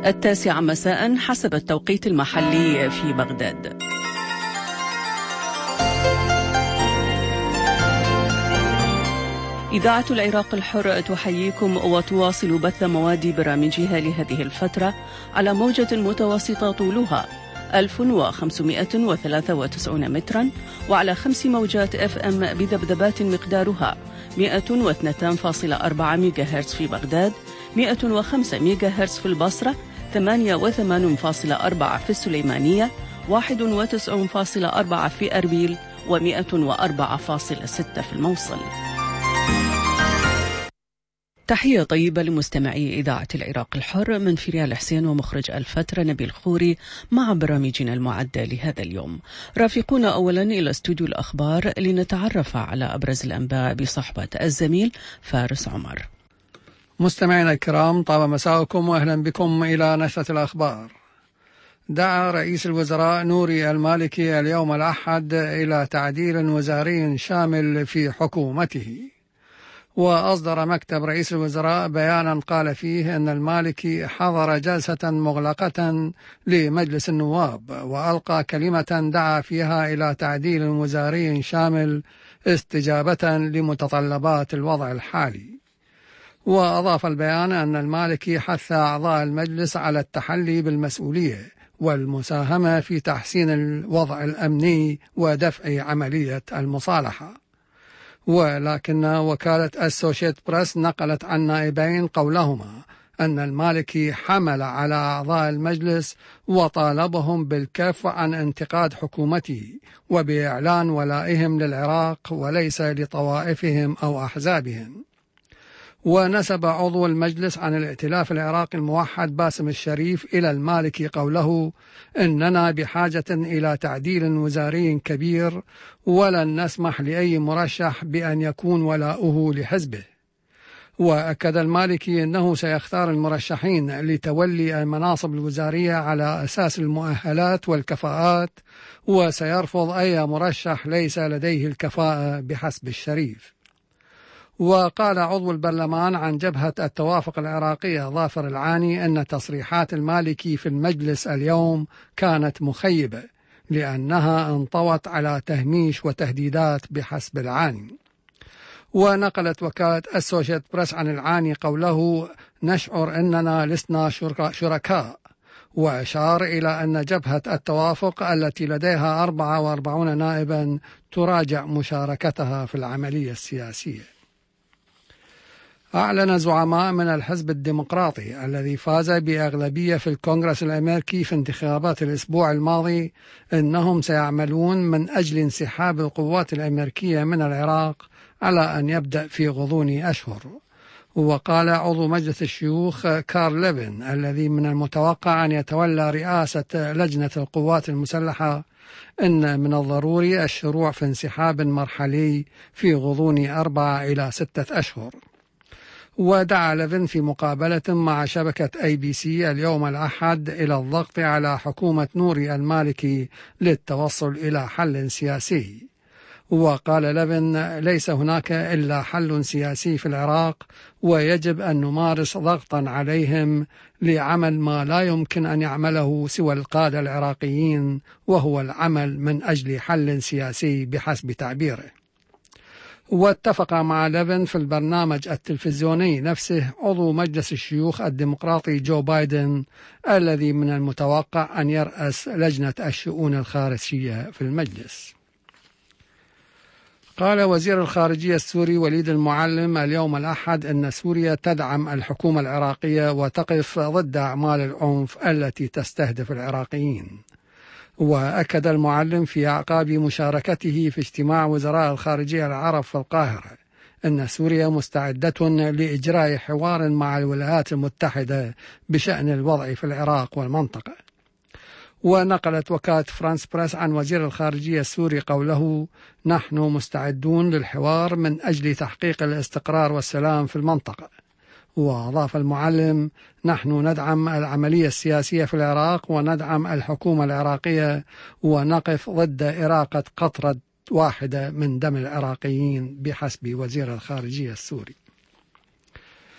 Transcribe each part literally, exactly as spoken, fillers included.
التاسعة مساء حسب التوقيت المحلي في بغداد. إذاعة العراق الحر تحييكم وتواصل بث مواد برامجها لهذه الفترة على موجة متوسطة طولها ألف وخمسمائة وثلاثة وتسعين مترا وعلى خمس موجات اف ام بذبذبات مقدارها مئة واثنين فاصلة أربعة ميجا هرتز في بغداد، مئة وخمسة ميجا هرتز في البصرة، ثمانية وثمانين فاصلة أربعة في السليمانية، واحد وتسعين فاصلة أربعة في أربيل، ومئة وأربعة فاصلة ستة في الموصل. تحية طيبة لمستمعي إذاعة العراق الحر من فريال حسين ومخرج الفترة نبيل خوري مع برامجنا المعدة لهذا اليوم. رافقونا أولا إلى استوديو الأخبار لنتعرف على أبرز الأنباء بصحبة الزميل فارس عمر. مستمعينا الكرام، طاب مساءكم وأهلا بكم إلى نشرة الأخبار. دعا رئيس الوزراء نوري المالكي اليوم الأحد إلى تعديل وزاري شامل في حكومته. وأصدر مكتب رئيس الوزراء بيانا قال فيه أن المالكي حضر جلسة مغلقة لمجلس النواب وألقى كلمة دعا فيها إلى تعديل وزاري شامل استجابة لمتطلبات الوضع الحالي. وأضاف البيان أن المالكي حث أعضاء المجلس على التحلي بالمسؤولية والمساهمة في تحسين الوضع الأمني ودفع عملية المصالحة. ولكن وكالة أسوشيت بريس نقلت عن نائبين قولهما أن المالكي حمل على أعضاء المجلس وطالبهم بالكف عن انتقاد حكومته وبإعلان ولائهم للعراق وليس لطوائفهم أو أحزابهم. ونسب عضو المجلس عن الائتلاف العراقي الموحد باسم الشريف إلى المالكي قوله: إننا بحاجة إلى تعديل وزاري كبير ولن نسمح لأي مرشح بأن يكون ولاؤه لحزبه. وأكد المالكي أنه سيختار المرشحين لتولي المناصب الوزارية على أساس المؤهلات والكفاءات وسيرفض أي مرشح ليس لديه الكفاءة بحسب الشريف. وقال عضو البرلمان عن جبهة التوافق العراقية ظافر العاني أن تصريحات المالكي في المجلس اليوم كانت مخيبة لأنها انطوت على تهميش وتهديدات بحسب العاني. ونقلت وكالة أسوشيت بريس عن العاني قوله: نشعر أننا لسنا شركاء. وأشار إلى أن جبهة التوافق التي لديها أربعة وأربعين نائبا تراجع مشاركتها في العملية السياسية. أعلن زعماء من الحزب الديمقراطي الذي فاز بأغلبية في الكونغرس الأمريكي في انتخابات الأسبوع الماضي أنهم سيعملون من أجل انسحاب القوات الأمريكية من العراق على أن يبدأ في غضون أشهر. وقال عضو مجلس الشيوخ كارل ليفن الذي من المتوقع أن يتولى رئاسة لجنة القوات المسلحة إن من الضروري الشروع في انسحاب مرحلي في غضون أربعة إلى ستة أشهر. ودعا ليفن في مقابلة مع شبكة أي بي سي اليوم الأحد إلى الضغط على حكومة نوري المالكي للتوصل إلى حل سياسي. وقال ليفن: ليس هناك إلا حل سياسي في العراق ويجب أن نمارس ضغطا عليهم لعمل ما لا يمكن أن يعمله سوى القادة العراقيين وهو العمل من أجل حل سياسي بحسب تعبيره. واتفق مع ليفن في البرنامج التلفزيوني نفسه عضو مجلس الشيوخ الديمقراطي جو بايدن الذي من المتوقع أن يرأس لجنة الشؤون الخارجية في المجلس. قال وزير الخارجية السوري وليد المعلم اليوم الأحد أن سوريا تدعم الحكومة العراقية وتقف ضد أعمال العنف التي تستهدف العراقيين. وأكد المعلم في أعقاب مشاركته في اجتماع وزراء الخارجية العرب في القاهرة أن سوريا مستعدة لإجراء حوار مع الولايات المتحدة بشأن الوضع في العراق والمنطقة. ونقلت وكالة فرانس بريس عن وزير الخارجية السوري قوله: نحن مستعدون للحوار من أجل تحقيق الاستقرار والسلام في المنطقة. وأضاف المعلم: نحن ندعم العملية السياسية في العراق وندعم الحكومة العراقية ونقف ضد إراقة قطرة واحدة من دم العراقيين بحسب وزير الخارجية السوري.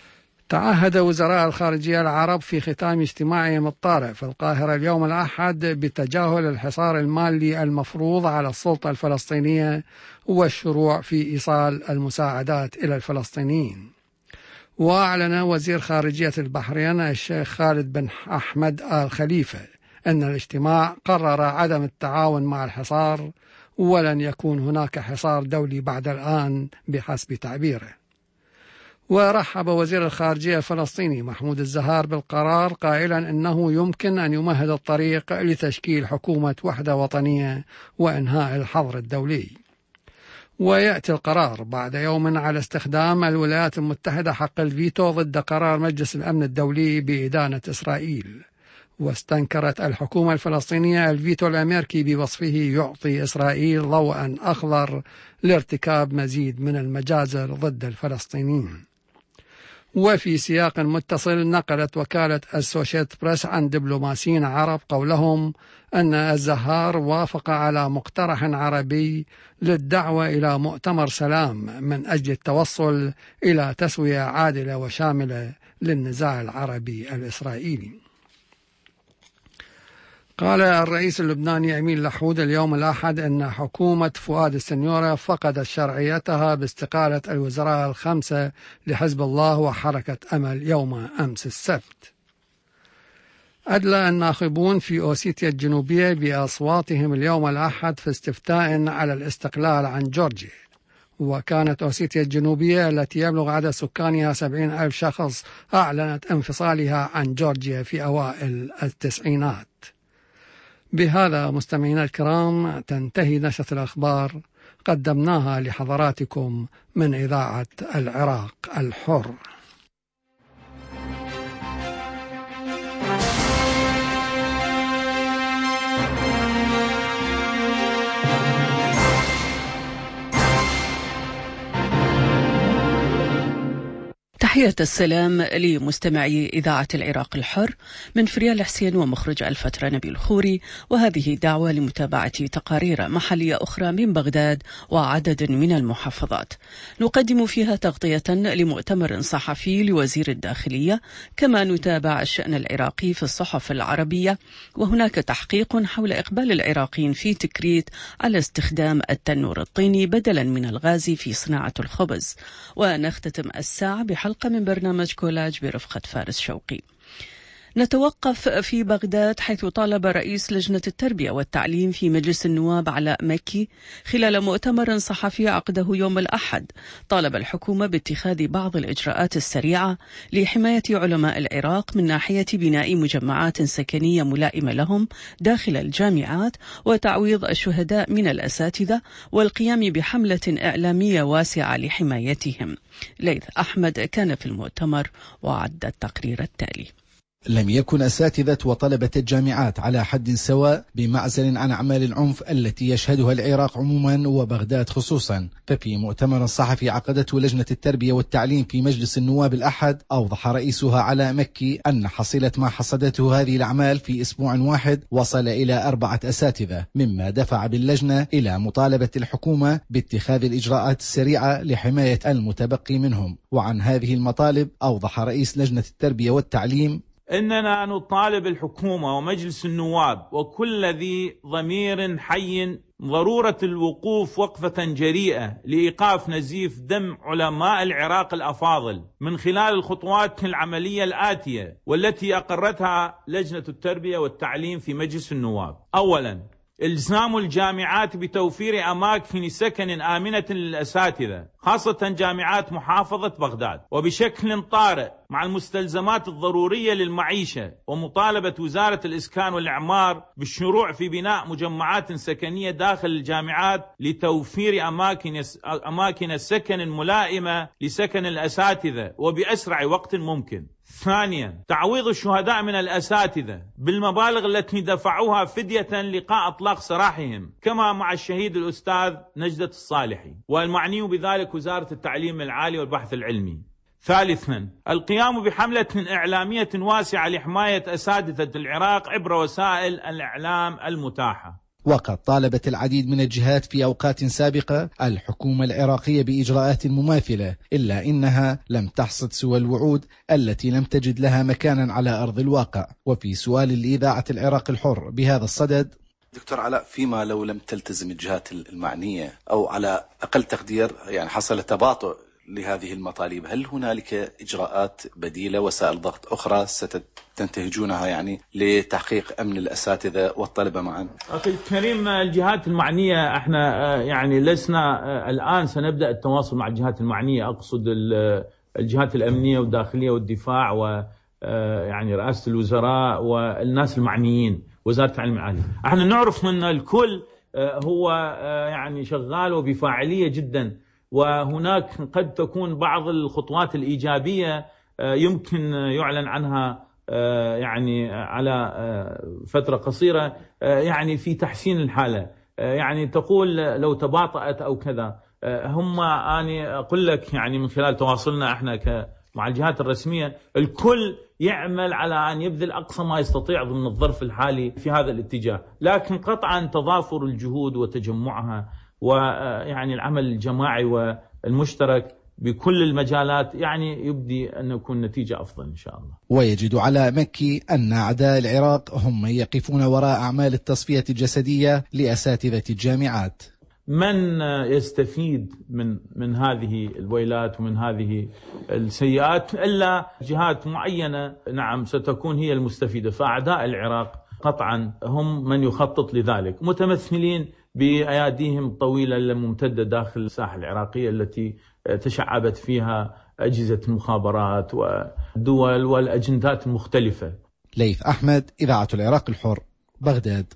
تعهد وزراء الخارجية العرب في ختام اجتماعهم الطارئ في القاهرة اليوم الأحد بتجاهل الحصار المالي المفروض على السلطة الفلسطينية والشروع في إيصال المساعدات إلى الفلسطينيين. وأعلن وزير خارجية البحرين الشيخ خالد بن أحمد آل خليفة أن الاجتماع قرر عدم التعاون مع الحصار ولن يكون هناك حصار دولي بعد الآن بحسب تعبيره. ورحب وزير الخارجية الفلسطيني محمود الزهار بالقرار قائلا إنه يمكن أن يمهد الطريق لتشكيل حكومة وحدة وطنية وإنهاء الحظر الدولي. ويأتي القرار بعد يوم على استخدام الولايات المتحدة حق الفيتو ضد قرار مجلس الأمن الدولي بإدانة إسرائيل. واستنكرت الحكومة الفلسطينية الفيتو الأمريكي بوصفه يعطي إسرائيل ضوءا أخضر لارتكاب مزيد من المجازر ضد الفلسطينيين. وفي سياق متصل نقلت وكالة أسوشيت بريس عن دبلوماسيين عرب قولهم أن الزهار وافق على مقترح عربي للدعوة إلى مؤتمر سلام من أجل التوصل إلى تسوية عادلة وشاملة للنزاع العربي الإسرائيلي. قال الرئيس اللبناني أمين لحود اليوم الأحد أن حكومة فؤاد السنيورة فقدت شرعيتها باستقالة الوزراء الخمسة لحزب الله وحركة أمل يوم أمس السبت. أدلى الناخبون في أوسيتيا الجنوبية بأصواتهم اليوم الأحد في استفتاء على الاستقلال عن جورجيا. وكانت أوسيتيا الجنوبية التي يبلغ عدد سكانها سبعين ألف شخص أعلنت انفصالها عن جورجيا في أوائل التسعينات. بهذا مستمعينا الكرام تنتهي نشرة الأخبار قدمناها لحضراتكم من إذاعة العراق الحر. تحية السلام لمستمعي إذاعة العراق الحر من فريال حسين ومخرج الفترة نبيل خوري، وهذه دعوة لمتابعة تقارير محلية أخرى من بغداد وعدد من المحافظات نقدم فيها تغطية لمؤتمر صحفي لوزير الداخلية، كما نتابع الشأن العراقي في الصحف العربية، وهناك تحقيق حول إقبال العراقيين في تكريت على استخدام التنور الطيني بدلا من الغاز في صناعة الخبز. ونختتم الساعة بحلقة من برنامج كولاج برفقة فارس شوقي. نتوقف في بغداد حيث طالب رئيس لجنة التربية والتعليم في مجلس النواب علاء مكي خلال مؤتمر صحفي عقده يوم الأحد طالب الحكومة باتخاذ بعض الإجراءات السريعة لحماية علماء العراق من ناحية بناء مجمعات سكنية ملائمة لهم داخل الجامعات وتعويض الشهداء من الأساتذة والقيام بحملة إعلامية واسعة لحمايتهم. ليث أحمد كان في المؤتمر وعد التقرير التالي. لم يكن أساتذة وطلبة الجامعات على حد سواء بمعزل عن أعمال العنف التي يشهدها العراق عموما وبغداد خصوصا. ففي مؤتمر صحفي عقدته لجنة التربية والتعليم في مجلس النواب الأحد أوضح رئيسها علاء مكي أن حصيلة ما حصدته هذه الأعمال في أسبوع واحد وصل إلى أربعة أساتذة، مما دفع باللجنة إلى مطالبة الحكومة باتخاذ الإجراءات السريعة لحماية المتبقي منهم. وعن هذه المطالب أوضح رئيس لجنة التربية والتعليم: إننا نطالب الحكومة ومجلس النواب وكل ذي ضمير حي ضرورة الوقوف وقفة جريئة لإيقاف نزيف دم علماء العراق الأفاضل من خلال الخطوات العملية الآتية والتي أقرتها لجنة التربية والتعليم في مجلس النواب. أولا، إلزام الجامعات بتوفير أماكن سكن آمنة للأساتذة خاصة جامعات محافظة بغداد وبشكل طارئ مع المستلزمات الضرورية للمعيشة، ومطالبة وزارة الإسكان والإعمار بالشروع في بناء مجمعات سكنية داخل الجامعات لتوفير أماكن أماكن سكن ملائمة لسكن الأساتذة وبأسرع وقت ممكن. ثانيا، تعويض الشهداء من الأساتذة بالمبالغ التي دفعوها فدية لقاء إطلاق سراحهم، كما مع الشهيد الأستاذ نجدة الصالحي، والمعني بذلك وزارة التعليم العالي والبحث العلمي. ثالثا، القيام بحملة إعلامية واسعة لحماية أساتذة العراق عبر وسائل الإعلام المتاحة. وقد طالبت العديد من الجهات في أوقات سابقة الحكومة العراقية بإجراءات مماثلة، إلا إنها لم تحصد سوى الوعود التي لم تجد لها مكانا على أرض الواقع. وفي سؤال لإذاعة العراق الحر بهذا الصدد: دكتور علاء، فيما لو لم تلتزم الجهات المعنية أو على أقل تقدير يعني حصل تباطؤ لهذه المطالب، هل هنالك إجراءات بديلة وسائل ضغط أخرى ستنتهجونها يعني لتحقيق أمن الأساتذة والطلبة معا؟ أخي الكريم، الجهات المعنية احنا يعني لسنا الآن سنبدأ التواصل مع الجهات المعنية، أقصد الجهات الأمنية والداخلية والدفاع ويعني رئاسة الوزراء والناس المعنيين، وزارة التعليم العالي. احنا نعرف أن الكل هو يعني شغال وبفاعلية جدا، وهناك قد تكون بعض الخطوات الإيجابية يمكن يعلن عنها يعني على فترة قصيرة يعني في تحسين الحالة. يعني تقول لو تباطأت أو كذا، هم أنا أقول لك يعني من خلال تواصلنا احنا مع الجهات الرسمية الكل يعمل على أن يبذل أقصى ما يستطيع ضمن الظرف الحالي في هذا الاتجاه، لكن قطعا تضافر الجهود وتجمعها ويعني العمل الجماعي والمشترك بكل المجالات يعني يبدي أن يكون نتيجة أفضل إن شاء الله. ويجد علاء مكي أن أعداء العراق هم من يقفون وراء أعمال التصفية الجسدية لأساتذة الجامعات. من يستفيد من من هذه الويلات ومن هذه السيئات إلا جهات معينة، نعم ستكون هي المستفيدة. فأعداء العراق قطعا هم من يخطط لذلك، متمثلين بأياديهم الطويلة الممتدة داخل الساحة العراقية التي تشعبت فيها أجهزة المخابرات والدول والأجندات المختلفة. ليث أحمد، إذاعة العراق الحر، بغداد.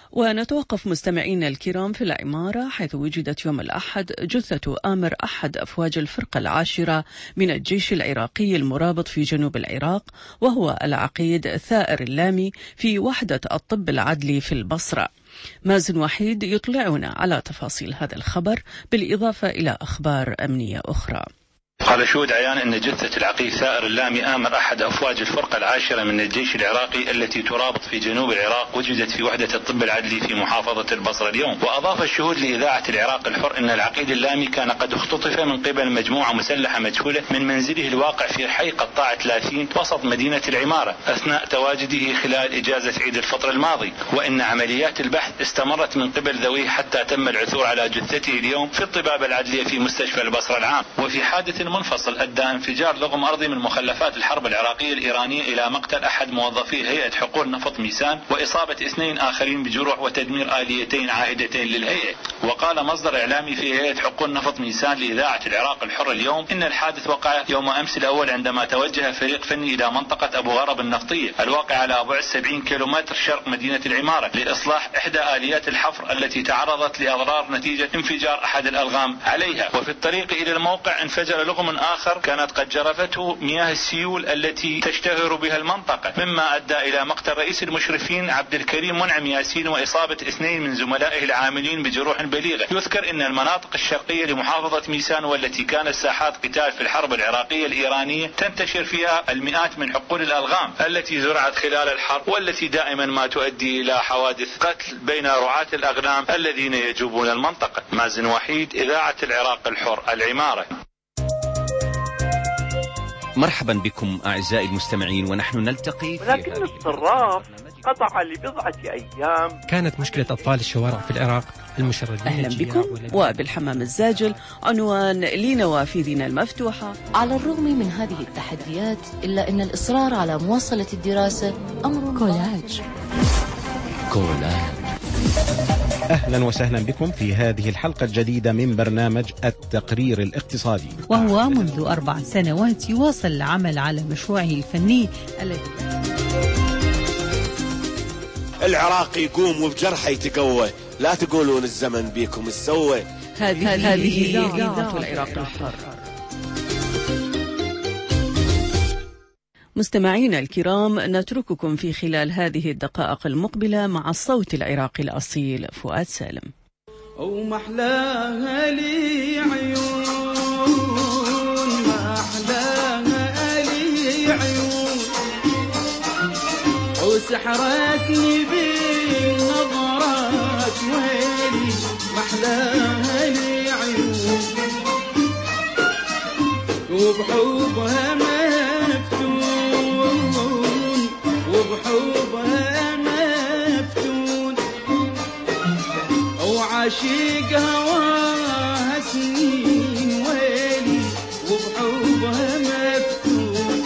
ونتوقف مستمعينا الكرام في العمارة، حيث وجدت يوم الأحد جثة آمر أحد أفواج الفرقة العاشرة من الجيش العراقي المرابط في جنوب العراق، وهو العقيد ثائر اللامي، في وحدة الطب العدلي في البصرة. مازن وحيد يطلعنا على تفاصيل هذا الخبر بالإضافة إلى أخبار أمنية أخرى. قال شهود عيان أن جثة العقيد ثائر اللامي آمر أحد أفواج الفرقة العاشرة من الجيش العراقي التي ترابط في جنوب العراق وجدت في وحدة الطب العدلي في محافظة البصرة اليوم. وأضاف الشهود لإذاعة العراق الحر أن العقيد اللامي كان قد اختطف من قبل مجموعة مسلحة مجهولة من منزله الواقع في حي قطاع ثلاثين وسط مدينة العمارة أثناء تواجده خلال إجازة عيد الفطر الماضي، وإن عمليات البحث استمرت من قبل ذويه حتى تم العثور على جثته اليوم في الطبابة العدلية في مستشفى البصرة العام. وفي حادث منفصل أدى انفجار لغم أرضي من مخلفات الحرب العراقية الإيرانية إلى مقتل أحد موظفي هيئة حقول نفط ميسان وإصابة اثنين آخرين بجروح وتدمير آليتين عائدتين للهيئة. وقال مصدر إعلامي في هيئة حقول نفط ميسان لإذاعة العراق الحر اليوم إن الحادث وقع يوم أمس الأول عندما توجه فريق فني إلى منطقة أبو غرب النفطية الواقع على بعد سبعين كيلومتر شرق مدينة العمارة لإصلاح إحدى آليات الحفر التي تعرضت لأضرار نتيجة انفجار أحد الألغام عليها. وفي الطريق إلى الموقع انفجر لغم آخر كانت قد جرفته مياه السيول التي تشتهر بها المنطقة، مما أدى إلى مقتل رئيس المشرفين عبد الكريم منعم ياسين وإصابة اثنين من زملائه العاملين بجروح بليغة. يذكر أن المناطق الشرقية لمحافظة ميسان والتي كانت ساحات قتال في الحرب العراقية الإيرانية تنتشر فيها المئات من حقول الألغام التي زرعت خلال الحرب، والتي دائما ما تؤدي إلى حوادث قتل بين رعاة الأغنام الذين يجوبون المنطقة. مازن وحيد، إذاعة العراق الحر، العمارة. مرحبا بكم أعزائي المستمعين، ونحن نلتقي في لكن الصراف قطع لبضعة أيام. كانت مشكلة أطفال الشوارع في العراق المشردين. أهلا بكم. وبالحمام الزاجل عنوان لنوافذنا المفتوحة. على الرغم من هذه التحديات إلا أن الإصرار على مواصلة الدراسة أمر كولاج. كولاج. أهلا وسهلا بكم في هذه الحلقة الجديدة من برنامج التقرير الاقتصادي، وهو منذ أربع سنوات يواصل العمل على مشروعه الفني الذي العراق يقوم وبجرحه يتقوى، لا تقولون الزمن بيكم السوى. هذه هذه إذاعة العراق الحر. مستمعينا الكرام، نترككم في خلال هذه الدقائق المقبلة مع الصوت العراقي الأصيل فؤاد سالم. أو محلاها لي عيون، ما أحلاها لي عيون، وسحرتني بالنظرات محلاها لي عيون وبحبها مفتون وبحبها مفتون وعاشق هواها سنين ويلي وبحبها مفتون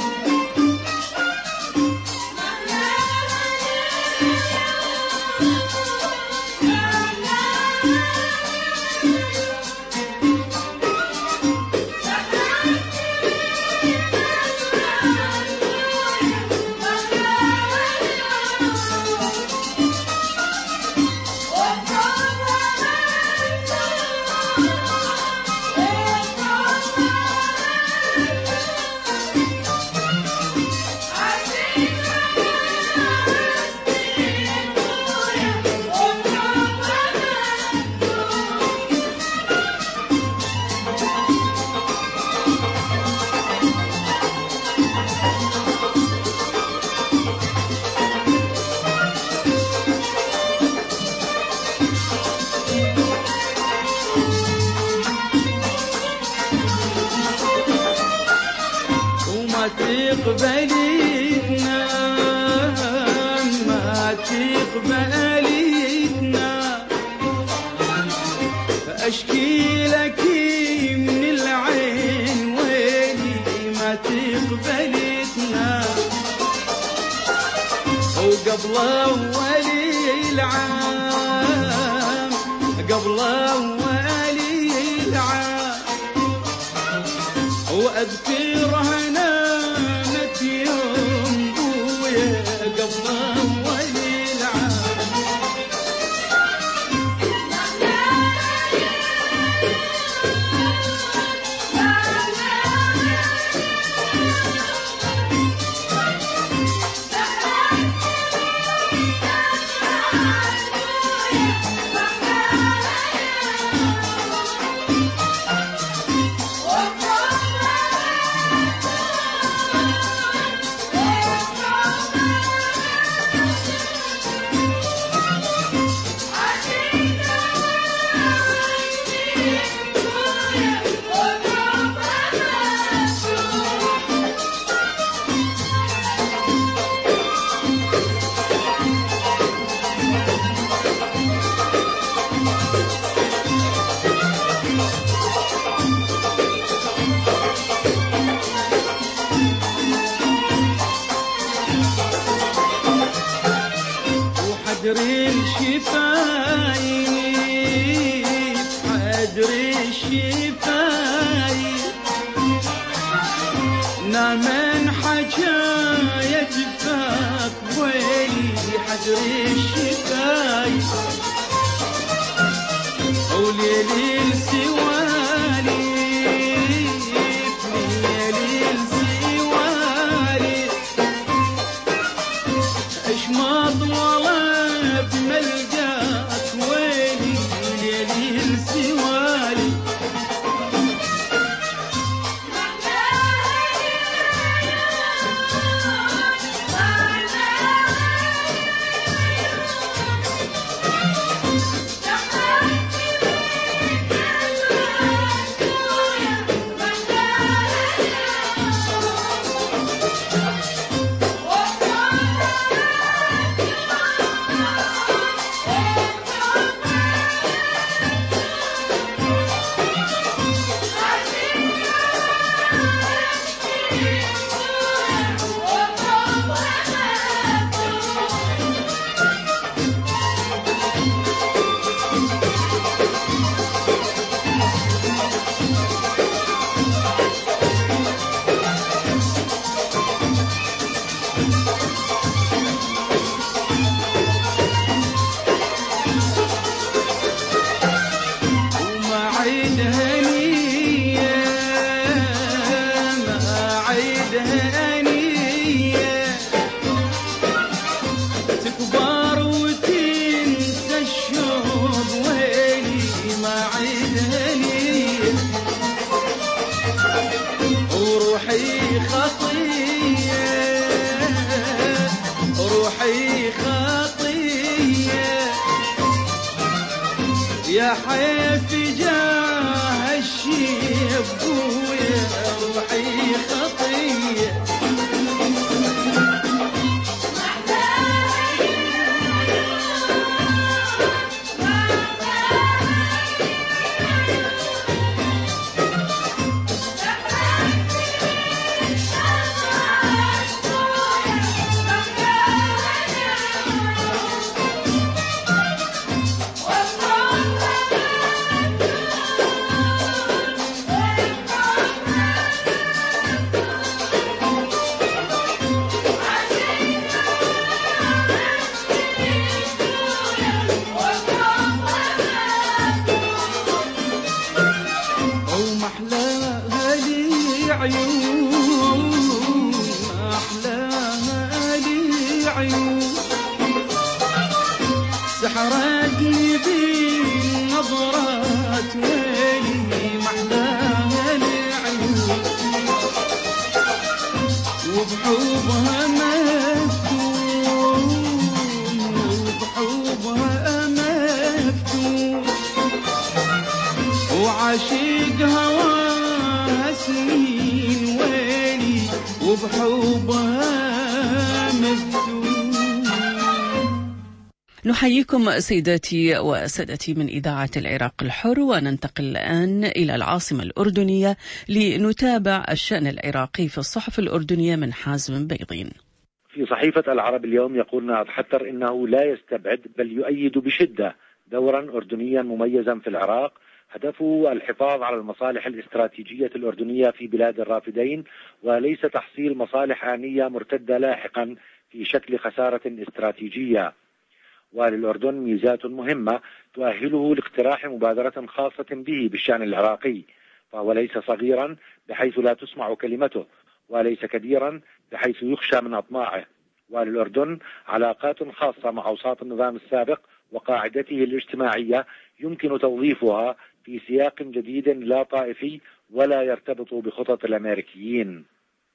تقبلي تنام ما تقبلي تنام فأشكي لك من العين ويلي ما تقبلي تنام وقبل أول العام قبل أول العام وأذكرها نامت يوم بويا قبل أول العام حدري الشفايف حدري الشفايف نامن حجايا جفاك ويلي حدري الشفايف وليلي السوالي ليلي السوالي اشماط ولا ملقاك ويلي ليلي السوالي يا حيف تحرقني بالنظرات ويلي محلاها العيون وبحبها مفتون وبحبها مفتون وعاشق هواها سنين ويلي وبحبها مفتون. نحييكم سيداتي وسادتي من إذاعة العراق الحر، وننتقل الآن إلى العاصمة الأردنية لنتابع الشأن العراقي في الصحف الأردنية من حازم بيضين. في صحيفة العرب اليوم يقول ناظر حتر إنه لا يستبعد بل يؤيد بشدة دورا أردنيا مميزا في العراق هدفه الحفاظ على المصالح الاستراتيجية الأردنية في بلاد الرافدين، وليس تحصيل مصالح آنية مرتدة لاحقا في شكل خسارة استراتيجية. وللأردن ميزات مهمة تؤهله لاقتراح مبادرة خاصة به بالشأن العراقي، فهو ليس صغيرا بحيث لا تسمع كلمته، وليس كبيرا بحيث يخشى من أطماعه. وللأردن علاقات خاصة مع أوساط النظام السابق وقاعدته الاجتماعية يمكن توظيفها في سياق جديد لا طائفي ولا يرتبط بخطط الأمريكيين.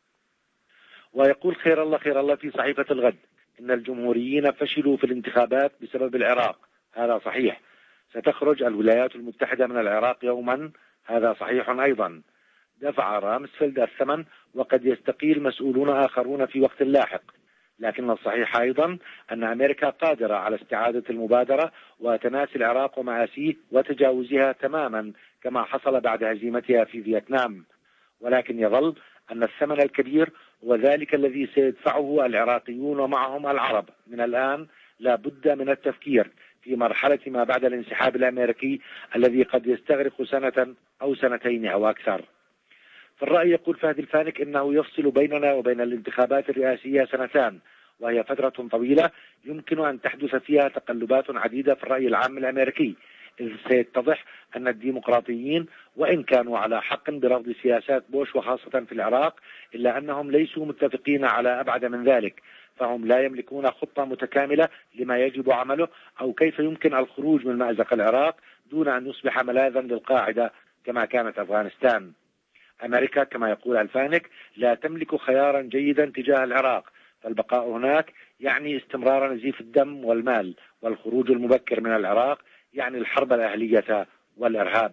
ويقول خير الله خير الله في صحيفة الغد إن الجمهوريين فشلوا في الانتخابات بسبب العراق، هذا صحيح. ستخرج الولايات المتحدة من العراق يوما، هذا صحيح أيضا. دفع رامسفيلد الثمن وقد يستقيل مسؤولون آخرون في وقت لاحق، لكن الصحيح أيضا أن أمريكا قادرة على استعادة المبادرة وتناسي العراق ومآسيه وتجاوزها تماما كما حصل بعد هزيمتها في فيتنام. ولكن يظل أن الثمن الكبير هو ذلك الذي سيدفعه العراقيون ومعهم العرب. من الآن لا بد من التفكير في مرحلة ما بعد الانسحاب الأمريكي الذي قد يستغرق سنة أو سنتين أو أكثر. في الرأي يقول فهد الفانك إنه يفصل بيننا وبين الانتخابات الرئاسية سنتان، وهي فترة طويلة يمكن أن تحدث فيها تقلبات عديدة في الرأي العام الأمريكي، إذ سيتضح أن الديمقراطيين وإن كانوا على حق برفض سياسات بوش وخاصة في العراق، إلا أنهم ليسوا متفقين على أبعد من ذلك، فهم لا يملكون خطة متكاملة لما يجب عمله أو كيف يمكن الخروج من مأزق العراق دون أن يصبح ملاذا للقاعدة كما كانت أفغانستان. أمريكا كما يقول الفانك لا تملك خيارا جيدا تجاه العراق، فالبقاء هناك يعني استمرار نزيف الدم والمال، والخروج المبكر من العراق يعني الحرب الأهلية والإرهاب.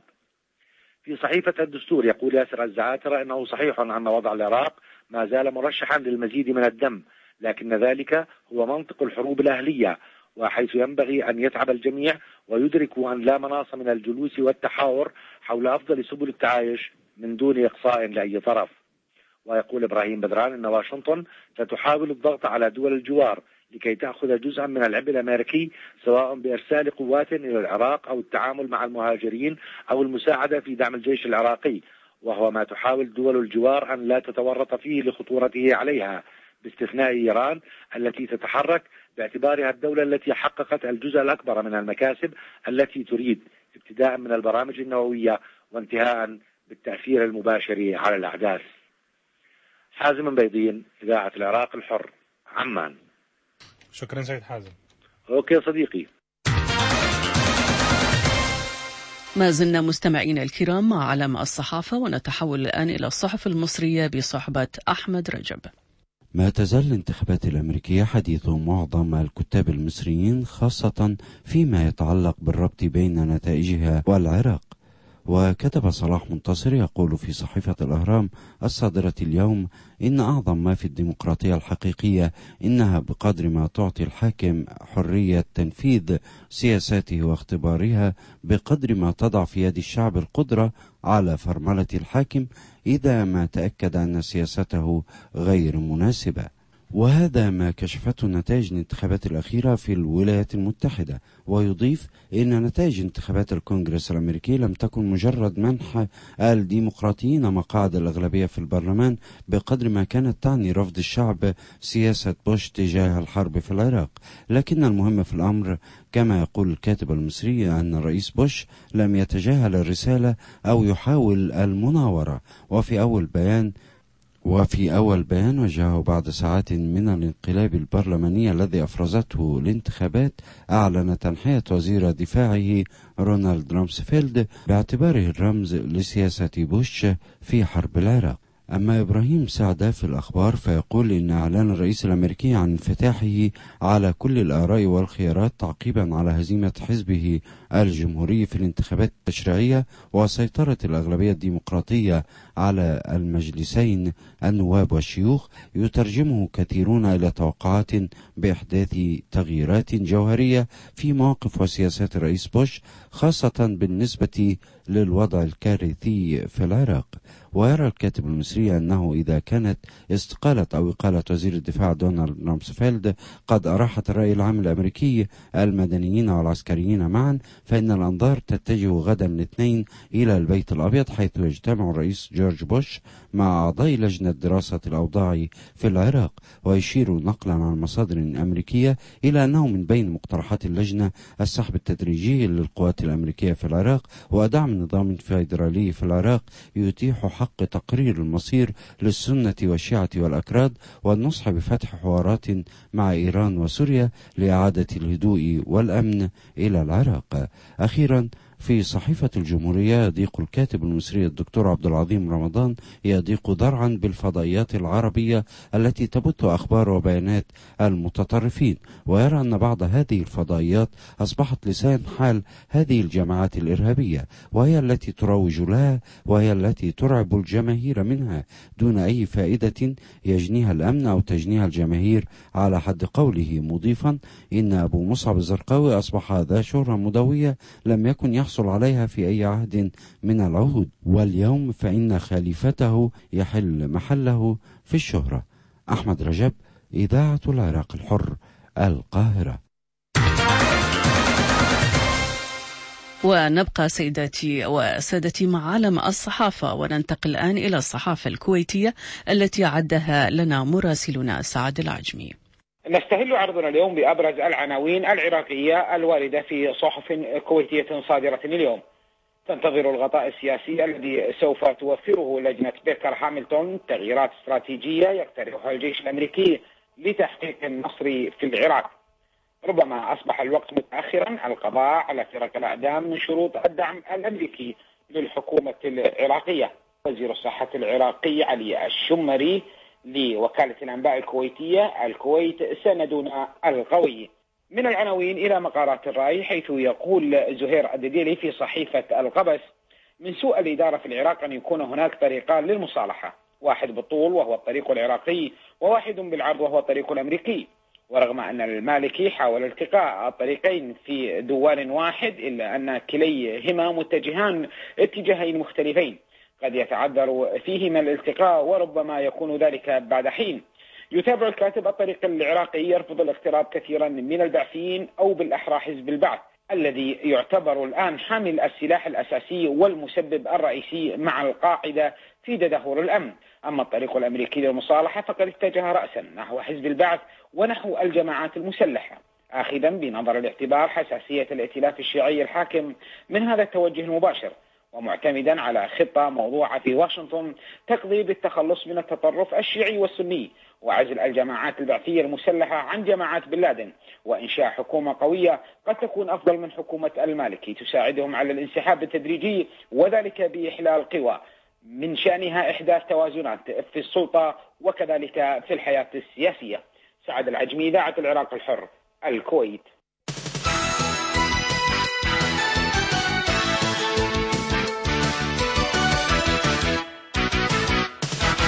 في صحيفة الدستور يقول ياسر الزعاترة إنه صحيح أن وضع العراق ما زال مرشحا للمزيد من الدم، لكن ذلك هو منطق الحروب الأهلية، وحيث ينبغي أن يتعب الجميع ويدركوا أن لا مناص من الجلوس والتحاور حول أفضل سبل التعايش من دون إقصاء لأي طرف. ويقول إبراهيم بدران أن واشنطن ستحاول الضغط على دول الجوار لكي تأخذ جزءا من العبء الأمريكي، سواء بإرسال قوات إلى العراق أو التعامل مع المهاجرين أو المساعدة في دعم الجيش العراقي، وهو ما تحاول دول الجوار أن لا تتورط فيه لخطورته عليها، باستثناء إيران التي تتحرك باعتبارها الدولة التي حققت الجزء الأكبر من المكاسب التي تريد، ابتداء من البرامج النووية وانتهاء بالتأثير المباشر على الأحداث. حازم بيضين، إذاعة العراق الحر، عمان. شكرا سيد حازم. أوكي صديقي. ما زلنا مستمعين الكرام مع علم الصحافة، ونتحول الآن إلى الصحف المصرية بصحبة أحمد رجب. ما تزال الانتخابات الأمريكية حديث معظم الكتاب المصريين، خاصة فيما يتعلق بالربط بين نتائجها والعراق. وكتب صلاح منتصر يقول في صحيفة الأهرام الصادرة اليوم إن أعظم ما في الديمقراطية الحقيقية إنها بقدر ما تعطي الحاكم حرية تنفيذ سياساته واختبارها، بقدر ما تضع في يد الشعب القدرة على فرملة الحاكم إذا ما تأكد أن سياسته غير مناسبة. وهذا ما كشفته نتائج الانتخابات الأخيرة في الولايات المتحدة. ويضيف إن نتائج انتخابات الكونغرس الأمريكي لم تكن مجرد منح الديمقراطيين مقاعد الأغلبية في البرلمان، بقدر ما كانت تعني رفض الشعب سياسة بوش تجاه الحرب في العراق. لكن المهم في الأمر كما يقول الكاتب المصري أن الرئيس بوش لم يتجاهل الرسالة أو يحاول المناورة. وفي أول بيان وفي أول بيان وجهه بعد ساعات من الانقلاب البرلماني الذي أفرزته الانتخابات، أعلن تنحية وزير دفاعه رونالد رامسفيلد باعتباره الرمز لسياسة بوش في حرب العراق. أما إبراهيم سعدة في الأخبار فيقول إن إعلان الرئيس الأمريكي عن انفتاحه على كل الآراء والخيارات تعقيبا على هزيمة حزبه الجمهوري في الانتخابات التشريعية وسيطرة الأغلبية الديمقراطية على المجلسين النواب والشيوخ يترجمه كثيرون إلى توقعات بإحداث تغييرات جوهرية في مواقف وسياسات الرئيس بوش، خاصة بالنسبة للوضع الكارثي في العراق. ويرى الكاتب المصري أنه إذا كانت استقالة أو إقالة وزير الدفاع دونالد رامسفيلد قد أراحت الرأي العام الأمريكي المدنيين والعسكريين معا، فإن الأنظار تتجه غدا الاثنين إلى البيت الأبيض، حيث يجتمع الرئيس جورج بوش مع أعضاء لجنة دراسة الأوضاع في العراق. ويشير نقلا عن مصادر أمريكية إلى أنه من بين مقترحات اللجنة السحب التدريجي للقوات الأمريكية في العراق ودعم نظام فيدرالي في العراق يتيح حق تقرير المصير للسنة والشيعة والأكراد، والنصح بفتح حوارات مع إيران وسوريا لإعادة الهدوء والأمن إلى العراق. أخيرا في صحيفة الجمهورية يضيق الكاتب المصري الدكتور عبد العظيم رمضان يضيق ذرعا بالفضائيات العربية التي تبث أخبار وبيانات المتطرفين، ويرى أن بعض هذه الفضائيات أصبحت لسان حال هذه الجماعات الإرهابية، وهي التي تروج لها وهي التي ترعب الجماهير منها دون أي فائدة يجنيها الأمن أو تجنيها الجماهير، على حد قوله، مضيفا إن أبو مصعب الزرقاوي أصبح ذا شهرة مدوية لم يكن يحصل عليها في أي عهد من العهود، واليوم فإن خليفته يحل محله في الشهرة. أحمد رجب، إذاعة العراق الحر، القاهرة. ونبقى سيداتي وسادتي مع عالم الصحافة، وننتقل الآن إلى الصحافة الكويتية التي عدها لنا مراسلنا سعد العجمي. نستهل عرضنا اليوم بأبرز العناوين العراقية الواردة في صحف كويتية صادرة اليوم. تنتظر الغطاء السياسي الذي سوف توفره لجنة بيكر هاملتون تغييرات استراتيجية يقترحها الجيش الأمريكي لتحقيق النصر في العراق. ربما أصبح الوقت متأخرا القضاء على فرق الأعدام من شروط الدعم الأمريكي للحكومة العراقية. وزير الصحة العراقي علي الشمري لوكالة الأنباء الكويتية: الكويت سندنا القوي. من العناوين إلى مقارات الرأي، حيث يقول زهير الدديلي في صحيفة القبس: من سوء الإدارة في العراق أن يكون هناك طريقان للمصالحة، واحد بالطول وهو الطريق العراقي، وواحد بالعرض وهو الطريق الأمريكي. ورغم أن المالكي حاول التقاء الطريقين في دوار واحد، إلا أن كليهما متجهان اتجاهين مختلفين قد يتعذر فيهما الالتقاء، وربما يكون ذلك بعد حين. يتابع الكاتب الطريق العراقي يرفض الاقتراب كثيرا من البعثيين أو بالأحرى حزب البعث الذي يعتبر الآن حامل السلاح الأساسي والمسبب الرئيسي مع القاعدة في تدهور الأمن. أما الطريق الأمريكي للمصالحة فقد اتجه رأسا نحو حزب البعث ونحو الجماعات المسلحة، آخذا بنظر الاعتبار حساسية الائتلاف الشيعي الحاكم من هذا التوجه المباشر، ومعتمدا على خطة موضوعة في واشنطن تقضي بالتخلص من التطرف الشيعي والسني وعزل الجماعات البعثية المسلحة عن جماعات بن لادن، وإنشاء حكومة قوية قد تكون أفضل من حكومة المالكي تساعدهم على الانسحاب التدريجي، وذلك بإحلال قوى من شأنها إحداث توازنات في السلطة وكذلك في الحياة السياسية. سعد العجمي، إذاعة العراق الحر، الكويت.